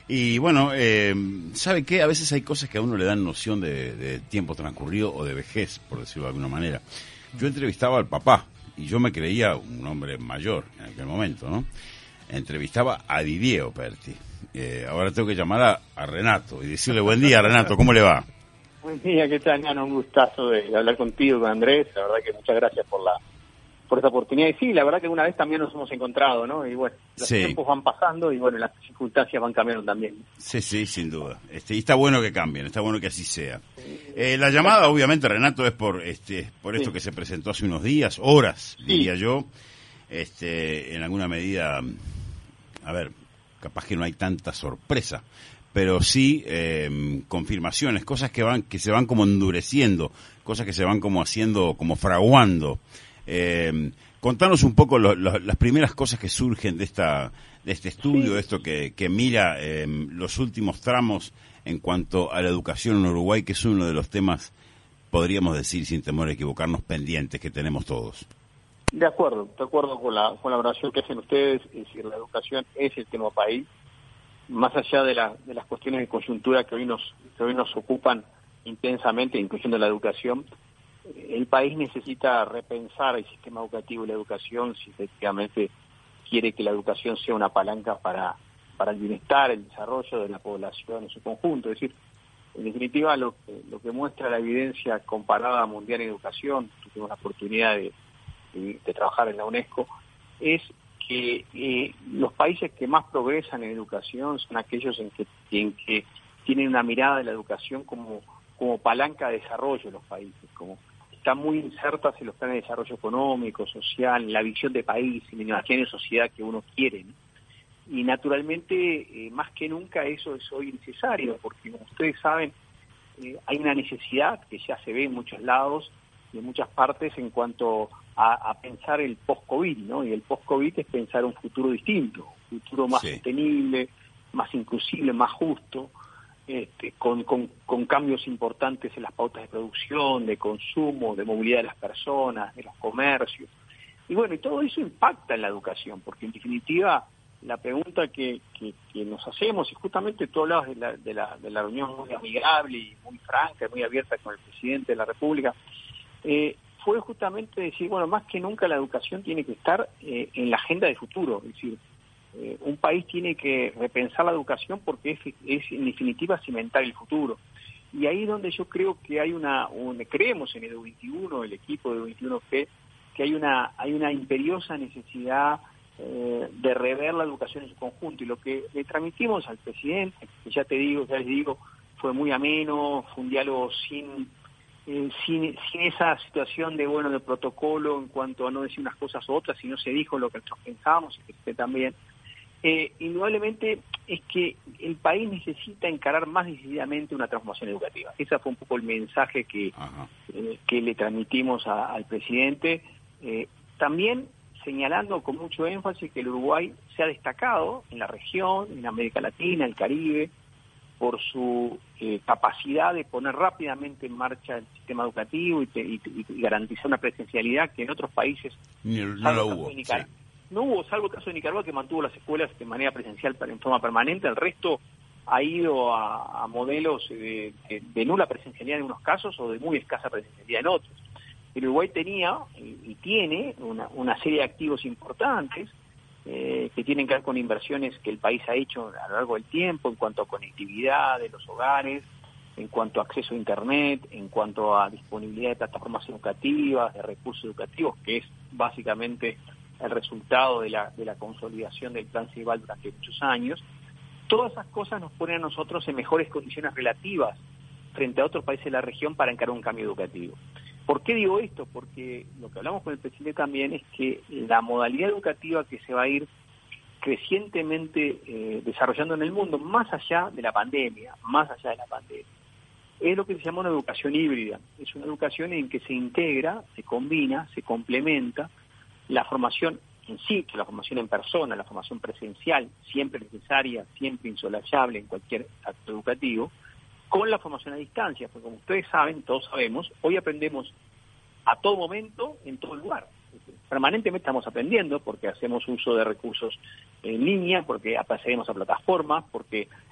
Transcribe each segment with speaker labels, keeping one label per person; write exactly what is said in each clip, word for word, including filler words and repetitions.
Speaker 1: Y bueno, eh, ¿sabe qué? A veces hay cosas que a uno le dan noción de, de tiempo transcurrido o de vejez, por decirlo de alguna manera. Yo entrevistaba al papá, y yo me creía un hombre mayor en aquel momento, ¿no? Entrevistaba a Didier Operti. Eh, ahora tengo que llamar a, a Renato y decirle, buen día, Renato, ¿cómo le va?
Speaker 2: Buen día, ¿qué tal, Nano? Un gustazo de hablar contigo, con Andrés. La verdad que muchas gracias por la por esta oportunidad. Y sí, la verdad que una vez también nos hemos encontrado, ¿no? Y bueno, los
Speaker 1: sí.
Speaker 2: tiempos van pasando y bueno, las circunstancias van cambiando también.
Speaker 1: Sí, sí, sin duda. Este, y está bueno que cambien, está bueno que así sea. Eh, la llamada, obviamente, Renato, es por este por esto sí. que se presentó hace unos días, horas, sí. diría yo. Este, en alguna medida, a ver, capaz que no hay tanta sorpresa, pero sí eh, confirmaciones, cosas que van que se van como endureciendo, cosas que se van como haciendo, como fraguando. Eh, contanos un poco lo, lo, las primeras cosas que surgen de esta de este estudio,
Speaker 2: sí.
Speaker 1: de esto que, que mira eh, los últimos tramos en cuanto a la educación en Uruguay, que es uno de los temas, podríamos decir sin temor a equivocarnos, pendientes que tenemos todos.
Speaker 2: De acuerdo, de acuerdo con la colaboración que hacen ustedes, es decir, la educación es el tema país, más allá de, la, de las cuestiones de coyuntura que hoy nos que hoy nos ocupan intensamente, incluyendo la educación. El país necesita repensar el sistema educativo y la educación si efectivamente quiere que la educación sea una palanca para, para el bienestar, el desarrollo de la población en su conjunto. Es decir, en definitiva, lo que, lo que muestra la evidencia comparada mundial en educación, tuvimos la oportunidad de, de, de trabajar en la UNESCO, es que eh, los países que más progresan en educación son aquellos en que, en que tienen una mirada de la educación como, como palanca de desarrollo de los países, como están muy insertas en los planes de desarrollo económico, social, en la visión de país, en la innovación de sociedad que uno quiere, ¿no? Y naturalmente, eh, más que nunca, eso es hoy necesario, porque como ustedes saben, eh, hay una necesidad que ya se ve en muchos lados y en muchas partes en cuanto a, a pensar el post-COVID, ¿no? Y el post-COVID es pensar un futuro distinto, un futuro más sí. sostenible, más inclusive, más justo, Este, con, con, con cambios importantes en las pautas de producción, de consumo, de movilidad de las personas, de los comercios. Y bueno, y todo eso impacta en la educación, porque en definitiva la pregunta que, que, que nos hacemos, y justamente tú hablabas de la, de, la, de la reunión muy amigable y muy franca, muy abierta con el presidente de la República, eh, fue justamente decir, bueno, más que nunca la educación tiene que estar eh, en la agenda de futuro, es decir, Eh, un país tiene que repensar la educación porque es, es en definitiva cimentar el futuro. Y ahí es donde yo creo que hay una, un, creemos en Edu veintiuno, el equipo de Edu veintiuno, que, que hay una hay una imperiosa necesidad eh, de rever la educación en su conjunto. Y lo que le transmitimos al presidente, que ya te digo, ya les digo, fue muy ameno, fue un diálogo sin, eh, sin, sin esa situación de, bueno, de protocolo en cuanto a no decir unas cosas u otras, sino se dijo lo que nosotros pensábamos y que usted también. Eh, indudablemente es que el país necesita encarar más decididamente una transformación educativa. Ese fue un poco el mensaje que, eh, que le transmitimos a, al presidente, eh, también señalando con mucho énfasis que el Uruguay se ha destacado en la región, en América Latina, el Caribe, por su eh, capacidad de poner rápidamente en marcha el sistema educativo y, te, y, y garantizar una presencialidad que en otros países
Speaker 1: no, no lo hubo.
Speaker 2: No hubo, salvo el caso de Nicaragua, que mantuvo las escuelas de manera presencial en forma permanente. El resto ha ido a, a modelos de, de, de nula presencialidad en unos casos o de muy escasa presencialidad en otros. El Uruguay tenía y, y tiene una, una serie de activos importantes eh, que tienen que ver con inversiones que el país ha hecho a lo largo del tiempo en cuanto a conectividad de los hogares, en cuanto a acceso a Internet, en cuanto a disponibilidad de plataformas educativas, de recursos educativos, que es básicamente el resultado de la, de la consolidación del Plan Ceibal durante muchos años. Todas esas cosas nos ponen a nosotros en mejores condiciones relativas frente a otros países de la región para encarar un cambio educativo. ¿Por qué digo esto? Porque lo que hablamos con el presidente también es que la modalidad educativa que se va a ir crecientemente eh, desarrollando en el mundo, más allá de la pandemia, más allá de la pandemia, es lo que se llama una educación híbrida. Es una educación en que se integra, se combina, se complementa la formación en sí, que la formación en persona, la formación presencial, siempre necesaria, siempre insolayable en cualquier acto educativo, con la formación a distancia, porque como ustedes saben, todos sabemos, hoy aprendemos a todo momento, en todo lugar. Permanentemente estamos aprendiendo porque hacemos uso de recursos en línea, porque accedemos a plataformas, porque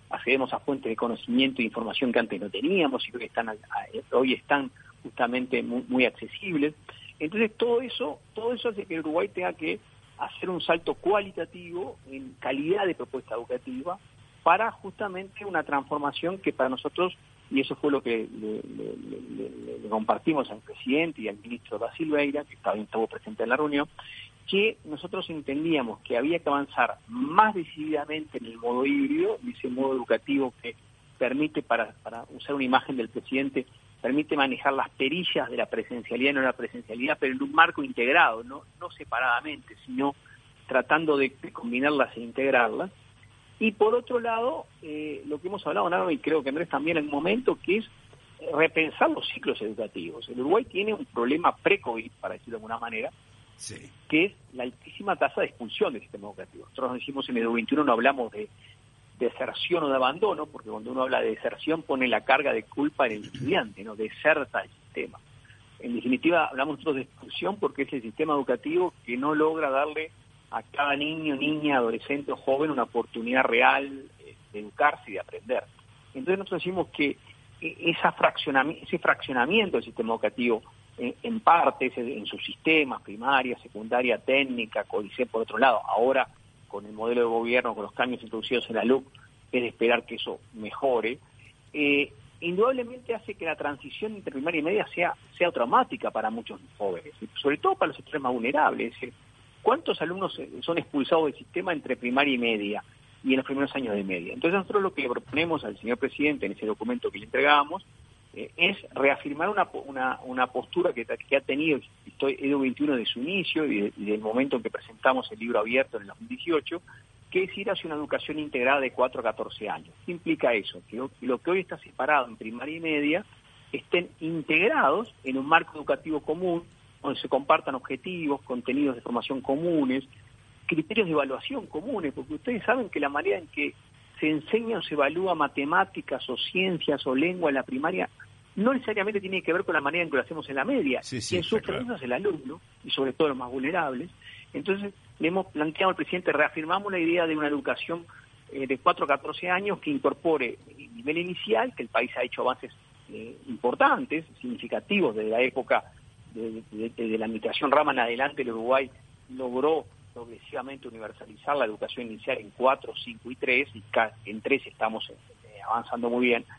Speaker 2: accedemos a fuentes de conocimiento e información que antes no teníamos y que hoy están, hoy están justamente muy, muy accesibles. Entonces todo eso, todo eso hace que el Uruguay tenga que hacer un salto cualitativo en calidad de propuesta educativa para justamente una transformación que para nosotros, y eso fue lo que le, le, le, le compartimos al presidente y al ministro da Silveira, que estaba, estuvo presente en la reunión, que nosotros entendíamos que había que avanzar más decididamente en el modo híbrido, en ese modo educativo que permite, para, para usar una imagen del presidente, permite manejar las perillas de la presencialidad y no la presencialidad, pero en un marco integrado, no, no separadamente, sino tratando de, de combinarlas e integrarlas. Y por otro lado, eh, lo que hemos hablado, Nano, y creo que Andrés también en un momento, que es repensar los ciclos educativos. El Uruguay tiene un problema pre-COVID, para decirlo de alguna manera, sí, que es la altísima tasa de expulsión del sistema educativo. Nosotros nos decimos en Edu veintiuno, no hablamos de deserción o de abandono, porque cuando uno habla de deserción pone la carga de culpa en el estudiante, no deserta el sistema. En definitiva, hablamos nosotros de expulsión porque es el sistema educativo que no logra darle a cada niño, niña, adolescente o joven una oportunidad real de educarse y de aprender. Entonces nosotros decimos que esa fraccionami- ese fraccionamiento del sistema educativo en, en partes, en sus sistemas, primaria, secundaria, técnica, códice por otro lado, ahora con el modelo de gobierno, con los cambios introducidos en la L U C, es de esperar que eso mejore, eh, indudablemente hace que la transición entre primaria y media sea, sea traumática para muchos jóvenes, sobre todo para los sectores más vulnerables. Es decir, ¿cuántos alumnos son expulsados del sistema entre primaria y media y en los primeros años de media? Entonces nosotros lo que le proponemos al señor presidente en ese documento que le entregamos eh, es reafirmar una, una, una postura que, que ha tenido Edu veintiuno de su inicio y, de, y del momento en que presentamos el libro abierto en el dos mil dieciocho, que es ir hacia una educación integrada de cuatro a catorce años. ¿Qué implica eso? Que lo que hoy está separado en primaria y media estén integrados en un marco educativo común, donde se compartan objetivos, contenidos de formación comunes, criterios de evaluación comunes, porque ustedes saben que la manera en que se enseña o se evalúa matemáticas o ciencias o lengua en la primaria no necesariamente tiene que ver con la manera en que lo hacemos en la media.
Speaker 1: Sí, sí,
Speaker 2: Quien sufre
Speaker 1: claro.
Speaker 2: eso es el alumno, y sobre todo los más vulnerables. Entonces, le hemos planteado al presidente, reafirmamos la idea de una educación eh, de cuatro a catorce años que incorpore el nivel inicial, que el país ha hecho avances eh, importantes, significativos desde la época de, de, de, de la administración Rama en adelante. El Uruguay logró progresivamente universalizar la educación inicial en cuatro, cinco y tres, y en tres estamos eh, avanzando muy bien.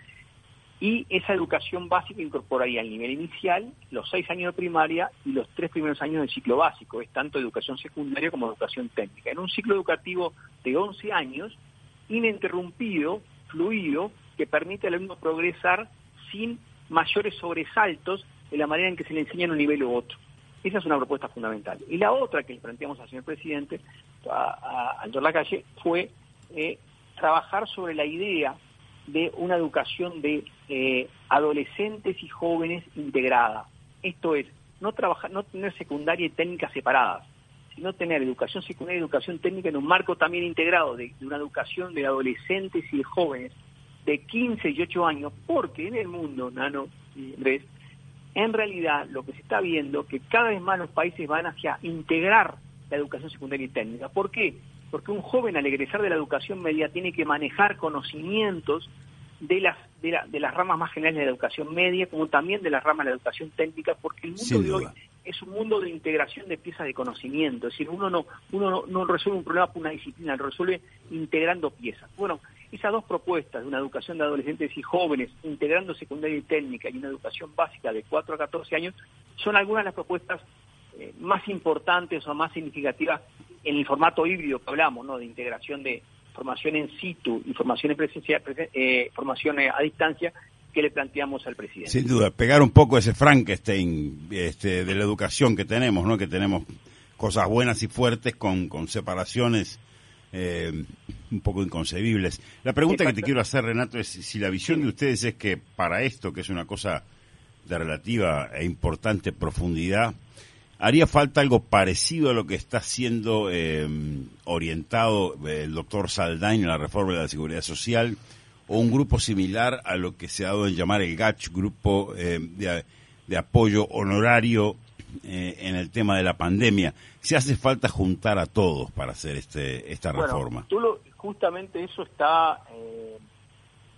Speaker 2: Y esa educación básica incorporaría el nivel inicial, los seis años de primaria y los tres primeros años del ciclo básico. Es tanto educación secundaria como educación técnica. En un ciclo educativo de once años, ininterrumpido, fluido, que permite al alumno progresar sin mayores sobresaltos de la manera en que se le enseña en un nivel u otro. Esa es una propuesta fundamental. Y la otra que le planteamos al señor presidente, a, a Andrés Lacalle, fue eh, trabajar sobre la idea de una educación de eh, adolescentes y jóvenes integrada. Esto es, no trabajar, no tener secundaria y técnica separadas, sino tener educación secundaria y educación técnica en un marco también integrado de, de una educación de adolescentes y de jóvenes de quince y dieciocho años, porque en el mundo, Nano y Andrés, en realidad lo que se está viendo que cada vez más los países van hacia integrar la educación secundaria y técnica. ¿Por qué? Porque un joven al egresar de la educación media tiene que manejar conocimientos de las de, la, de las ramas más generales de la educación media, como también de las ramas de la educación técnica, porque el mundo
Speaker 1: Sin
Speaker 2: de hoy
Speaker 1: duda.
Speaker 2: es un mundo de integración de piezas de conocimiento. Es decir, uno no uno no, no resuelve un problema por una disciplina, lo resuelve integrando piezas. Bueno, esas dos propuestas de una educación de adolescentes y jóvenes, integrando secundaria y técnica, y una educación básica de cuatro a catorce años, son algunas de las propuestas eh, más importantes o más significativas en el formato híbrido que hablamos, ¿no? De integración de formación en situ y formación en presencia, presen, eh, formación eh, a distancia, que le planteamos al presidente.
Speaker 1: Sin duda, pegar un poco ese Frankenstein este, de la educación que tenemos, ¿no? Que tenemos cosas buenas y fuertes con, con separaciones eh, un poco inconcebibles. La pregunta Exacto. que te quiero hacer, Renato, es si la visión sí. de ustedes es que para esto, que es una cosa de relativa e importante profundidad, ¿haría falta algo parecido a lo que está siendo eh, orientado el doctor Saldain en la reforma de la Seguridad Social, o un grupo similar a lo que se ha dado en llamar el G A C H, Grupo eh, de, de Apoyo Honorario eh, en el tema de la pandemia? ¿Si hace falta juntar a todos para hacer este esta
Speaker 2: bueno,
Speaker 1: reforma?
Speaker 2: Tú lo, justamente eso está eh,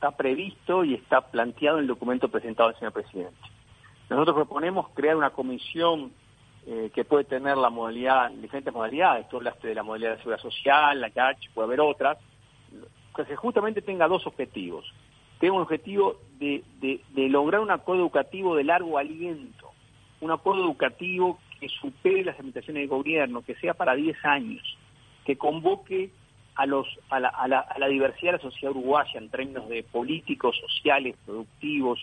Speaker 2: está previsto y está planteado en el documento presentado al señor presidente. Nosotros proponemos crear una comisión eh, que puede tener la modalidad, diferentes modalidades. Tú hablaste de la modalidad de seguridad social, la C A C H, puede haber otras, que justamente tenga dos objetivos. Tenga un objetivo de, de, de lograr un acuerdo educativo de largo aliento, un acuerdo educativo que supere las limitaciones de gobierno, que sea para diez años, que convoque a los a la, a la, a la diversidad de la sociedad uruguaya en términos de políticos, sociales, productivos,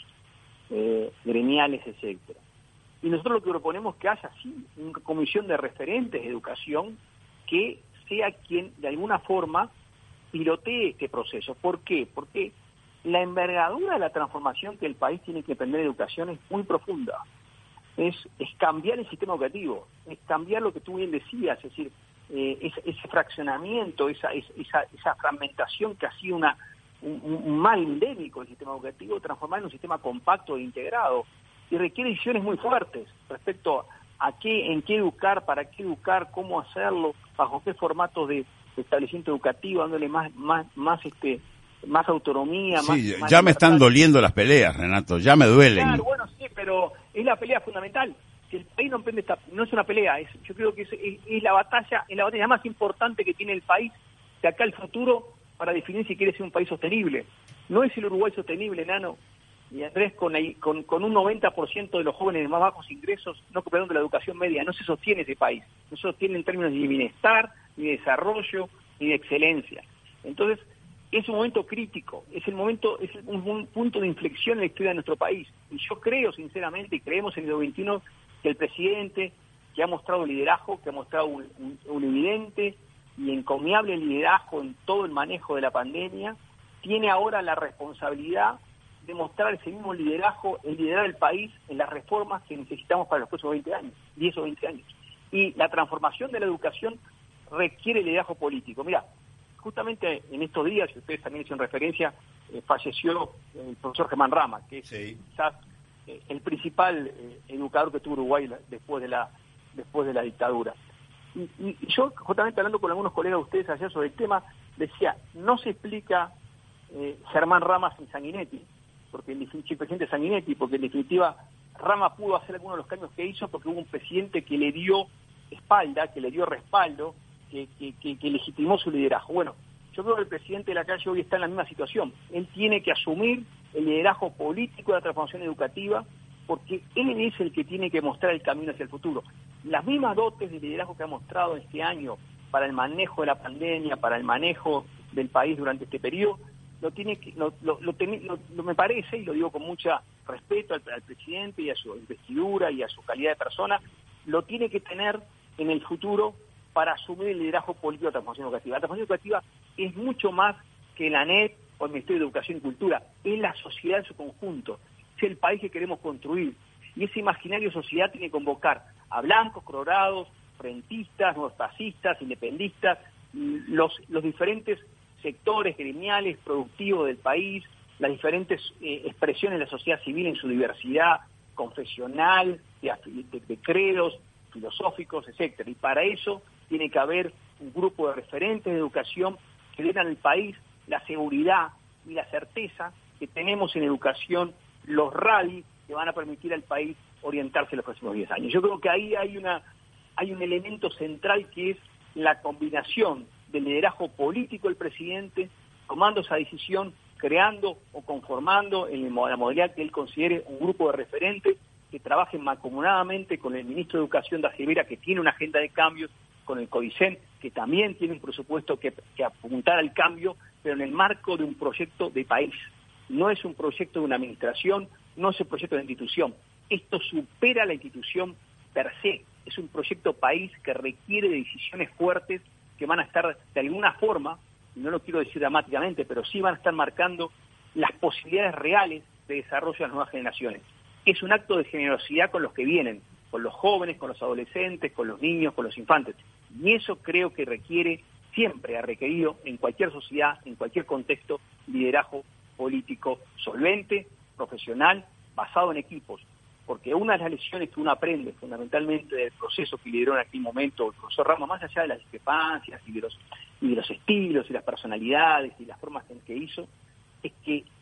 Speaker 2: eh, gremiales, etcétera. Y nosotros lo que proponemos es que haya sí una comisión de referentes de educación que sea quien de alguna forma pilotee este proceso. ¿Por qué? Porque la envergadura de la transformación que el país tiene que emprender en educación es muy profunda. Es, es cambiar el sistema educativo, es cambiar lo que tú bien decías, es decir, eh, ese, ese fraccionamiento, esa, esa, esa fragmentación que ha sido una, un, un mal endémico del sistema educativo, transformar en un sistema compacto e integrado. Y requiere decisiones muy fuertes respecto a qué, en qué educar, para qué educar, cómo hacerlo, bajo qué formatos de, de establecimiento educativo, dándole más, más, más este más autonomía,
Speaker 1: sí,
Speaker 2: más,
Speaker 1: ya
Speaker 2: más
Speaker 1: me
Speaker 2: libertad.
Speaker 1: están doliendo las peleas, Renato, ya me duelen.
Speaker 2: Claro, bueno, sí, pero es la pelea fundamental. Si el país no emprende esta, no es una pelea, es, yo creo que es, es, es la batalla, es la batalla más importante que tiene el país de acá al futuro para definir si quiere ser un país sostenible. No es el Uruguay sostenible, Nano y Andrés, con, con, con un noventa por ciento de los jóvenes de más bajos ingresos no cooperando de la educación media. No se sostiene ese país, no se sostiene en términos ni de bienestar, ni de desarrollo, ni de excelencia. Entonces, es un momento crítico, es el momento, es un, un punto de inflexión en la historia de nuestro país. Y yo creo, sinceramente, y creemos en el siglo veintiuno, que el presidente, que ha mostrado liderazgo, que ha mostrado un, un, un evidente y encomiable liderazgo en todo el manejo de la pandemia, tiene ahora la responsabilidad de mostrar ese mismo liderazgo, el liderar el país en las reformas que necesitamos para los próximos veinte años, diez o veinte años. Y la transformación de la educación requiere liderazgo político. Mira, justamente en estos días, y ustedes también hicieron referencia, eh, falleció el profesor Germán Rama, que es sí. quizás eh, el principal eh, educador que tuvo Uruguay la, después de la después de la dictadura. Y, y, y yo, justamente hablando con algunos colegas de ustedes ayer sobre el tema, decía, no se explica eh, Germán Rama sin Sanguinetti, porque el, el presidente Sanguinetti, porque en definitiva Rama pudo hacer algunos de los cambios que hizo porque hubo un presidente que le dio espalda, que le dio respaldo, Que, que, que, que legitimó su liderazgo. Bueno, yo creo que el presidente de la calle hoy está en la misma situación. Él tiene que asumir el liderazgo político de la transformación educativa porque él es el que tiene que mostrar el camino hacia el futuro. Las mismas dotes de liderazgo que ha mostrado este año para el manejo de la pandemia, para el manejo del país durante este periodo, lo tiene que, lo, lo, lo, lo, lo me parece, y lo digo con mucho respeto al, al presidente y a su investidura y a su calidad de persona, lo tiene que tener en el futuro para asumir el liderazgo político de la transformación educativa. La transformación educativa es mucho más que la A N E T o el Ministerio de Educación y Cultura, es la sociedad en su conjunto, es el país que queremos construir. Y ese imaginario sociedad tiene que convocar a blancos, colorados, frentistas, neofascistas, independistas, los, los diferentes sectores gremiales, productivos del país, las diferentes eh, expresiones de la sociedad civil en su diversidad confesional, de, de, de credos, filosóficos, etcétera. Y para eso tiene que haber un grupo de referentes de educación que den al país la seguridad y la certeza que tenemos en educación los rallies que van a permitir al país orientarse en los próximos diez años. Yo creo que ahí hay una hay un elemento central que es la combinación del liderazgo político del presidente, tomando esa decisión, creando o conformando en la modalidad que él considere un grupo de referentes que trabajen mancomunadamente con el ministro de Educación de Rivera, que tiene una agenda de cambios, con el CODICEN, que también tiene un presupuesto que, que apuntar al cambio, pero en el marco de un proyecto de país. No es un proyecto de una administración, no es un proyecto de institución. Esto supera la institución per se. Es un proyecto país que requiere de decisiones fuertes que van a estar de alguna forma, no lo quiero decir dramáticamente, pero sí van a estar marcando las posibilidades reales de desarrollo de las nuevas generaciones. Es un acto de generosidad con los que vienen, con los jóvenes, con los adolescentes, con los niños, con los infantes. Y eso creo que requiere, siempre ha requerido, en cualquier sociedad, en cualquier contexto, liderazgo político solvente, profesional, basado en equipos. Porque una de las lecciones que uno aprende fundamentalmente del proceso que lideró en aquel momento el profesor Rama, más allá de las discrepancias y de los, y de los estilos y las personalidades y las formas en que hizo, es que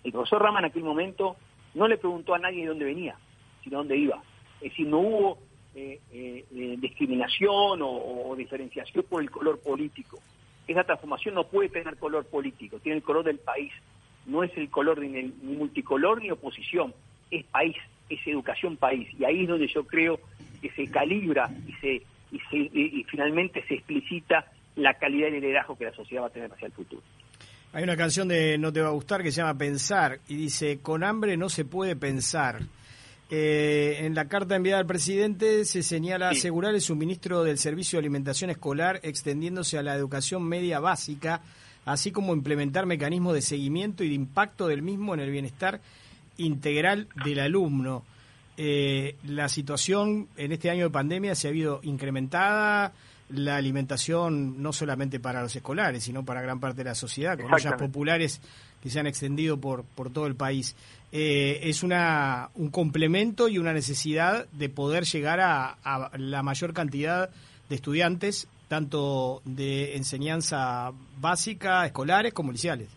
Speaker 2: El profesor Rama en aquel momento no le preguntó a nadie de dónde venía, sino dónde iba. Es decir, no hubo eh, eh, eh, discriminación o, o diferenciación por el color político. Esa transformación no puede tener color político, tiene el color del país. No es el color ni, ni multicolor ni oposición, es país, es educación país. Y ahí es donde yo creo que se calibra y se y, se, y, y finalmente se explicita la calidad de liderazgo que la sociedad va a tener hacia el futuro.
Speaker 3: Hay una canción de No te va a gustar que se llama Pensar y dice, con hambre no se puede pensar. Eh, en la carta enviada al presidente se señala sí. asegurar el suministro del servicio de alimentación escolar extendiéndose a la educación media básica, así como implementar mecanismos de seguimiento y de impacto del mismo en el bienestar integral del alumno. Eh, la situación en este año de pandemia se ha habido incrementada, la alimentación no solamente para los escolares, sino para gran parte de la sociedad, con ollas populares que se han extendido por, por todo el país. Eh, es una un complemento y una necesidad de poder llegar a, a la mayor cantidad de estudiantes, tanto de enseñanza básica, escolares, como liceales.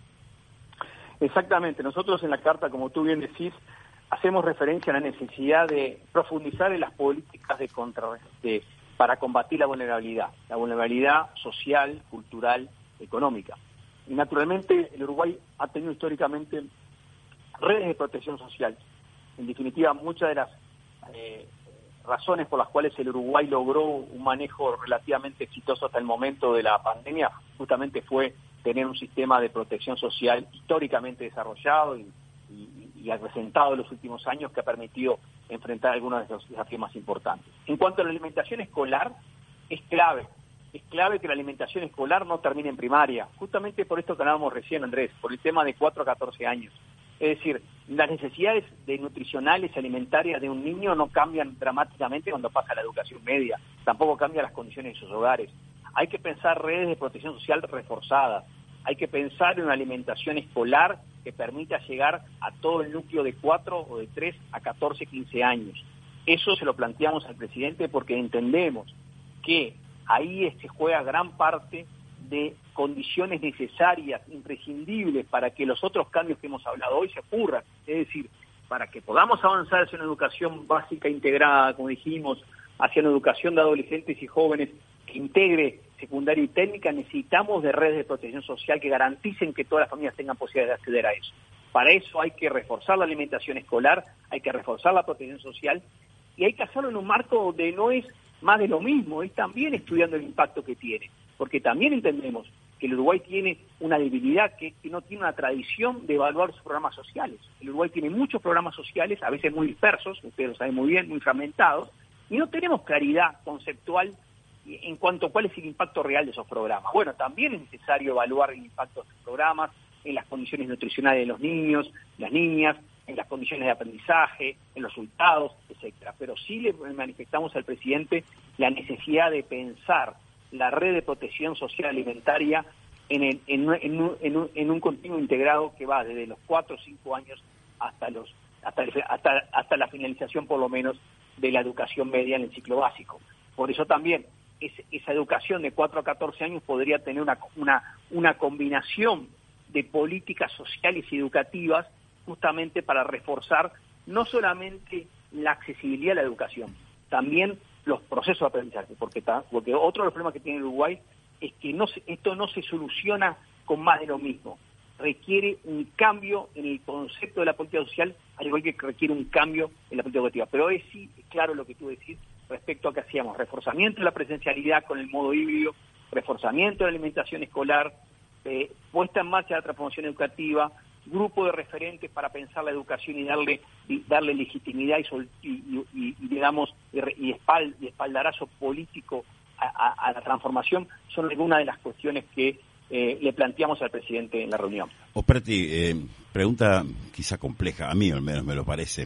Speaker 2: Exactamente. Nosotros en la carta, como tú bien decís, hacemos referencia a la necesidad de profundizar en las políticas de contra de, para combatir la vulnerabilidad, la vulnerabilidad social, cultural, económica. Y naturalmente el Uruguay ha tenido históricamente redes de protección social. En definitiva, muchas de las eh, razones por las cuales el Uruguay logró un manejo relativamente exitoso hasta el momento de la pandemia justamente fue tener un sistema de protección social históricamente desarrollado y, y, y acrecentado en los últimos años que ha permitido enfrentar algunos de los desafíos más importantes. En cuanto a la alimentación escolar, es clave. Es clave que la alimentación escolar no termine en primaria, justamente por esto que hablábamos recién, Andrés, por el tema de cuatro a catorce años. Es decir, las necesidades de nutricionales y alimentarias de un niño no cambian dramáticamente cuando pasa a la educación media, tampoco cambian las condiciones de sus hogares. Hay que pensar redes de protección social reforzadas, hay que pensar en una alimentación escolar que permita llegar a todo el núcleo de cuatro o de tres a catorce, quince años. Eso se lo planteamos al presidente porque entendemos que ahí se juega gran parte de condiciones necesarias, imprescindibles para que los otros cambios que hemos hablado hoy se ocurran. Es decir, para que podamos avanzar hacia una educación básica integrada, como dijimos, hacia una educación de adolescentes y jóvenes que integre secundaria y técnica, necesitamos de redes de protección social que garanticen que todas las familias tengan posibilidad de acceder a eso. Para eso hay que reforzar la alimentación escolar, hay que reforzar la protección social y hay que hacerlo en un marco donde no es más de lo mismo, es también estudiando el impacto que tiene, porque también entendemos que el Uruguay tiene una debilidad, que, que no tiene una tradición de evaluar sus programas sociales. El Uruguay tiene muchos programas sociales, a veces muy dispersos, ustedes lo saben muy bien, muy fragmentados, y no tenemos claridad conceptual en cuanto a cuál es el impacto real de esos programas. Bueno, también es necesario evaluar el impacto de esos programas en las condiciones nutricionales de los niños, las niñas, en las condiciones de aprendizaje, en los resultados, etcétera. Pero sí le manifestamos al presidente la necesidad de pensar la red de protección social alimentaria en, el, en, en, un, en, un, en un continuo integrado que va desde los cuatro o cinco años hasta los hasta, el, hasta, hasta la finalización, por lo menos, de la educación media en el ciclo básico. Por eso también es, esa educación de cuatro a catorce años podría tener una, una, una combinación de políticas sociales y educativas justamente para reforzar no solamente la accesibilidad a la educación, también los procesos de aprendizaje, porque, porque otro de los problemas que tiene el Uruguay es que no se, esto no se soluciona con más de lo mismo. Requiere un cambio en el concepto de la política social, al igual que requiere un cambio en la política educativa. Pero es sí, claro lo que tú decís respecto a que hacíamos reforzamiento de la presencialidad con el modo híbrido, reforzamiento de la alimentación escolar, eh, puesta en marcha de la transformación educativa, grupo de referentes para pensar la educación y darle y darle legitimidad y, sol, y, y, y, y digamos y, y, espald, y espaldarazo político a, a, a la transformación son algunas de las cuestiones que eh, le planteamos al presidente en la reunión.
Speaker 1: Osperti, eh, pregunta quizá compleja, a mí al menos me lo parece.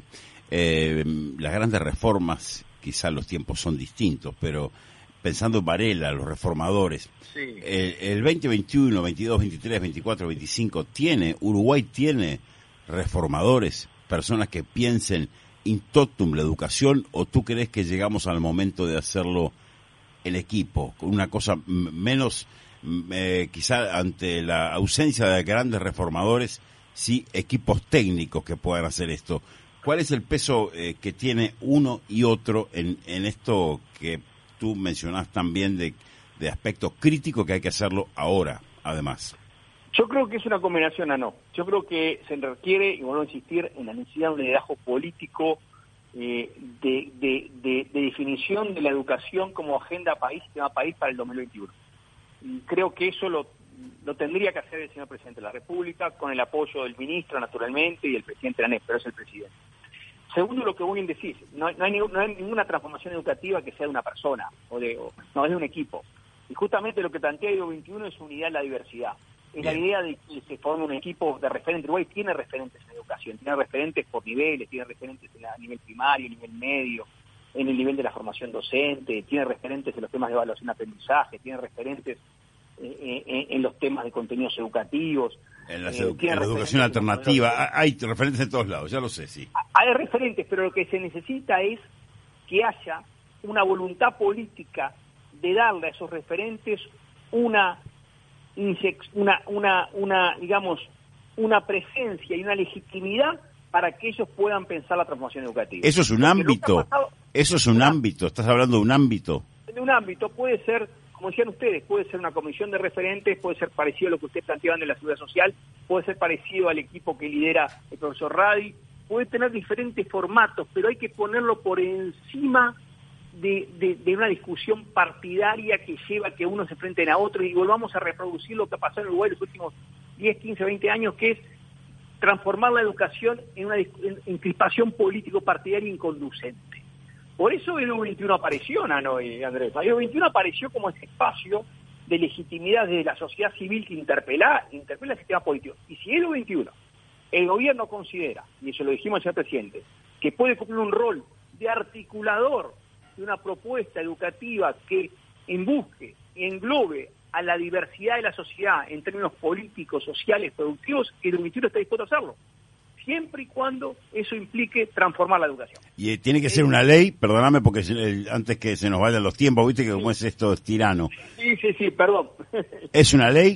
Speaker 1: Eh, las grandes reformas, quizá los tiempos son distintos, pero pensando en Varela, los reformadores, sí. el, el veinte veintiuno, veintidós, veintitrés, veinticuatro, veinticinco, ¿tiene, Uruguay tiene reformadores, personas que piensen in totum la educación, o tú crees que llegamos al momento de hacerlo el equipo, con una cosa menos, eh, quizá ante la ausencia de grandes reformadores, sí equipos técnicos que puedan hacer esto. ¿Cuál es el peso eh, que tiene uno y otro en, en esto que tú mencionás también de, de aspectos críticos que hay que hacerlo ahora, además?
Speaker 2: Yo creo que es una combinación a no. Yo creo que se requiere, y vuelvo a insistir, en la necesidad de un liderazgo político eh, de, de, de, de definición de la educación como agenda país, tema país para el dos mil veintiuno. Y creo que eso lo, lo tendría que hacer el señor presidente de la República, con el apoyo del ministro, naturalmente, y el presidente de la ANEP, pero es el presidente. Segundo, lo que voy a decir, no, no, hay, no hay ninguna transformación educativa que sea de una persona, o de o, no, es de un equipo. Y justamente lo que plantea Edo veintiuno es unidad en la diversidad. Es Bien. La idea de que se forme un equipo de referentes. Uruguay tiene referentes en educación, tiene referentes por niveles, tiene referentes en a nivel primario, nivel medio, en el nivel de la formación docente, tiene referentes en los temas de evaluación de aprendizaje, tiene referentes eh, en, en los temas de contenidos educativos.
Speaker 1: En, las edu- eh, en la educación alternativa, hay referentes en todos lados, ya lo sé, sí.
Speaker 2: Hay referentes, pero lo que se necesita es que haya una voluntad política de darle a esos referentes una una una una digamos una presencia y una legitimidad para que ellos puedan pensar la transformación educativa.
Speaker 1: Eso es un Porque ámbito, pasado, eso es un una, ámbito, estás hablando de un ámbito.
Speaker 2: De un ámbito, puede ser, como decían ustedes, puede ser una comisión de referentes, puede ser parecido a lo que ustedes planteaban de la seguridad social, puede ser parecido al equipo que lidera el profesor Radi, puede tener diferentes formatos, pero hay que ponerlo por encima De, de, de una discusión partidaria que lleva a que unos se enfrenten a otros y volvamos a reproducir lo que ha pasado en Uruguay en los últimos diez, quince, veinte años, que es transformar la educación en una encrispación político-partidaria inconducente. Por eso el Edo veintiuno apareció, Nano y Andrés. El Edo veintiuno apareció como ese espacio de legitimidad de la sociedad civil que interpela, interpela el sistema político. Y si el Edo veintiuno, el gobierno considera, y eso lo dijimos al señor presidente, que puede cumplir un rol de articulador de una propuesta educativa que embusque y englobe a la diversidad de la sociedad en términos políticos, sociales, productivos, el Edo veintiuno está dispuesto a hacerlo, siempre y cuando eso implique transformar la educación.
Speaker 1: Y eh, tiene que ser una ley, perdóname porque eh, antes que se nos vayan los tiempos, viste que como es esto, es tirano.
Speaker 2: Sí, sí, sí, perdón.
Speaker 1: ¿Es una ley?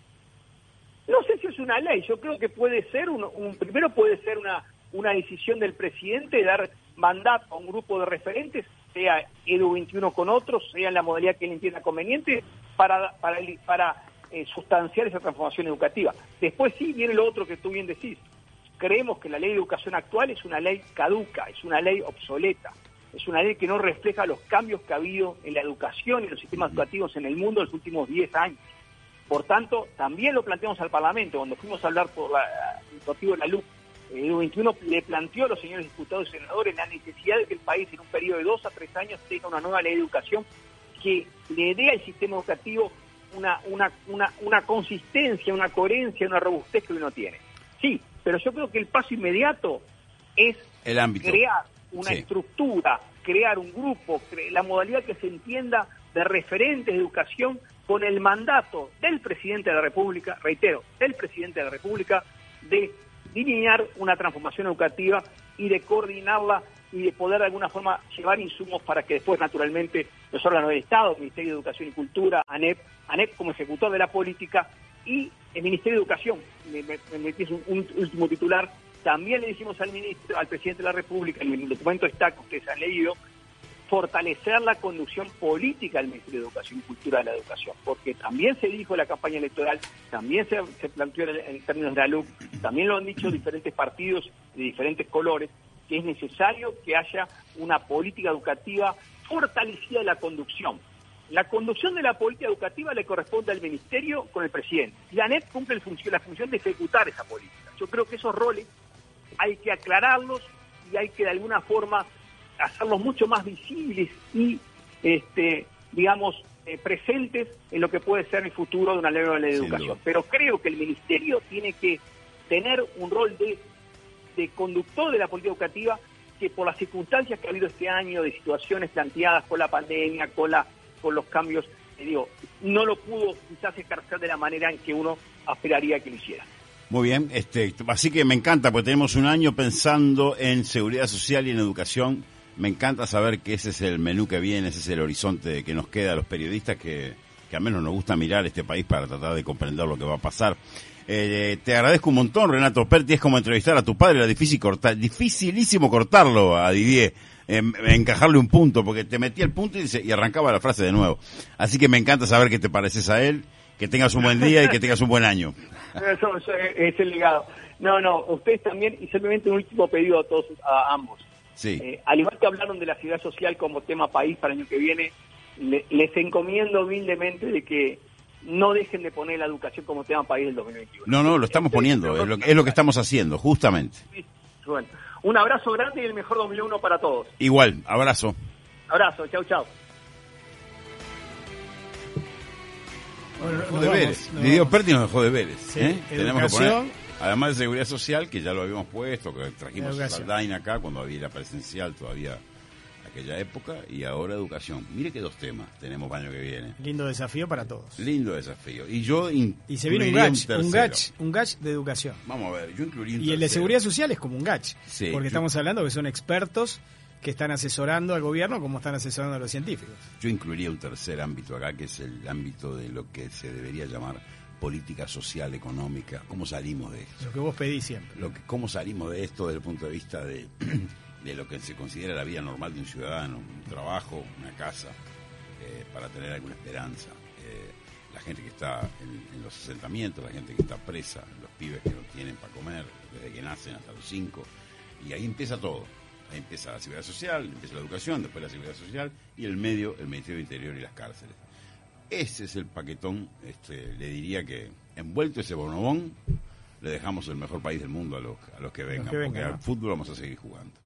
Speaker 2: No sé si es una ley, yo creo que puede ser, un, un primero puede ser una, una decisión del presidente de dar mandato a un grupo de referentes, sea Edo veintiuno con otros, sea en la modalidad que él entienda conveniente, para, para, para eh, sustanciar esa transformación educativa. Después sí viene lo otro que tú bien decís. Creemos que la ley de educación actual es una ley caduca, es una ley obsoleta, es una ley que no refleja los cambios que ha habido en la educación y los sistemas educativos en el mundo en los últimos diez años. Por tanto, también lo planteamos al Parlamento, cuando fuimos a hablar por la, el motivo de la L U C. El Edo veintiuno le planteó a los señores diputados y senadores la necesidad de que el país en un periodo de dos a tres años tenga una nueva ley de educación que le dé al sistema educativo una, una, una, una consistencia, una coherencia, una robustez que hoy no tiene. Sí, pero yo creo que el paso inmediato es
Speaker 1: el ámbito.
Speaker 2: Crear una
Speaker 1: sí.
Speaker 2: estructura, crear un grupo, cre- la modalidad que se entienda de referentes de educación con el mandato del presidente de la República, reitero, del presidente de la República, de delinear una transformación educativa y de coordinarla y de poder de alguna forma llevar insumos para que después naturalmente los órganos del Estado, el Ministerio de Educación y Cultura, ANEP, ANEP como ejecutor de la política y el Ministerio de Educación, me, me, me metí un, un último titular, también le dijimos al ministro, al presidente de la República, en el documento está que ustedes han leído, fortalecer la conducción política del Ministerio de Educación y Cultura de la Educación, porque también se dijo en la campaña electoral, también se, se planteó en, en términos de la L U C, también lo han dicho diferentes partidos de diferentes colores, que es necesario que haya una política educativa fortalecida de la conducción. La conducción de la política educativa le corresponde al Ministerio con el presidente. Y la ANEP cumple el función, la función de ejecutar esa política. Yo creo que esos roles hay que aclararlos y hay que de alguna forma hacerlos mucho más visibles y, este, digamos, eh, presentes en lo que puede ser el futuro de una ley de educación. Pero creo que el Ministerio tiene que tener un rol de, de conductor de la política educativa que por las circunstancias que ha habido este año, de situaciones planteadas con la pandemia, con, la, con los cambios, eh, digo, no lo pudo quizás ejercer de la manera en que uno esperaría que lo hiciera.
Speaker 1: Muy bien, este, así que me encanta, porque tenemos un año pensando en seguridad social y en educación. Me encanta saber que ese es el menú que viene, ese es el horizonte que nos queda a los periodistas que, que al menos nos gusta mirar este país para tratar de comprender lo que va a pasar. Eh, te agradezco un montón, Renato Perti. Es como entrevistar a tu padre, era difícil cortar, dificilísimo cortarlo a Didier, eh, encajarle un punto, porque te metía el punto y, se, y arrancaba la frase de nuevo. Así que me encanta saber que te pareces a él, que tengas un buen día y que tengas un buen año.
Speaker 2: Eso, eso es el legado. No, no, ustedes también, y simplemente un último pedido a todos, a ambos.
Speaker 1: Sí.
Speaker 2: Eh, al igual que hablaron de la seguridad social como tema país para el año que viene, le, les encomiendo humildemente de que no dejen de poner la educación como tema país del dos mil veintiuno.
Speaker 1: No, no, lo estamos poniendo, es lo, es lo que estamos haciendo, justamente.
Speaker 2: Sí, bueno, un abrazo grande y el mejor dos mil uno para todos.
Speaker 1: Igual, abrazo.
Speaker 2: Abrazo, chau, chau.
Speaker 1: Bueno, nos dejó de Vélez. Didier Perti nos dejó de Vélez.
Speaker 3: Sí,
Speaker 1: ¿eh? Tenemos que
Speaker 3: educación.
Speaker 1: poner, además de seguridad social, que ya lo habíamos puesto, que trajimos a
Speaker 3: Educación.
Speaker 1: Saldaña acá cuando había la presencial todavía aquella época, y ahora educación. Mire que dos temas tenemos para el año que viene.
Speaker 3: Lindo desafío para todos.
Speaker 1: Lindo desafío. Y yo in-
Speaker 3: Y se viene un
Speaker 1: incluiría
Speaker 3: gach, un
Speaker 1: tercero.
Speaker 3: gach, un gach de educación.
Speaker 1: Vamos a ver, yo incluiría un
Speaker 3: Y el de
Speaker 1: tercero.
Speaker 3: seguridad social es como un gach,
Speaker 1: Sí,
Speaker 3: porque
Speaker 1: yo-
Speaker 3: estamos hablando que son expertos que están asesorando al gobierno como están asesorando a los científicos.
Speaker 1: Yo incluiría un tercer ámbito acá, que es el ámbito de lo que se debería llamar política social, económica. ¿Cómo salimos de esto?
Speaker 3: Lo que vos pedís siempre.
Speaker 1: Lo que, ¿Cómo salimos de esto desde el punto de vista de, de lo que se considera la vida normal de un ciudadano? Un trabajo, una casa, eh, para tener alguna esperanza. Eh, la gente que está en, en los asentamientos, la gente que está presa, los pibes que no tienen para comer, desde que nacen hasta los cinco. Y ahí empieza todo. Ahí empieza la seguridad social, empieza la educación, después la seguridad social, y el medio, el Ministerio del Interior y las cárceles. Ese es el paquetón. Este, le diría que envuelto ese bonobón, le dejamos el mejor país del mundo a los, a los que vengan,
Speaker 3: que vengan,
Speaker 1: porque
Speaker 3: ¿no?
Speaker 1: al fútbol vamos a seguir jugando.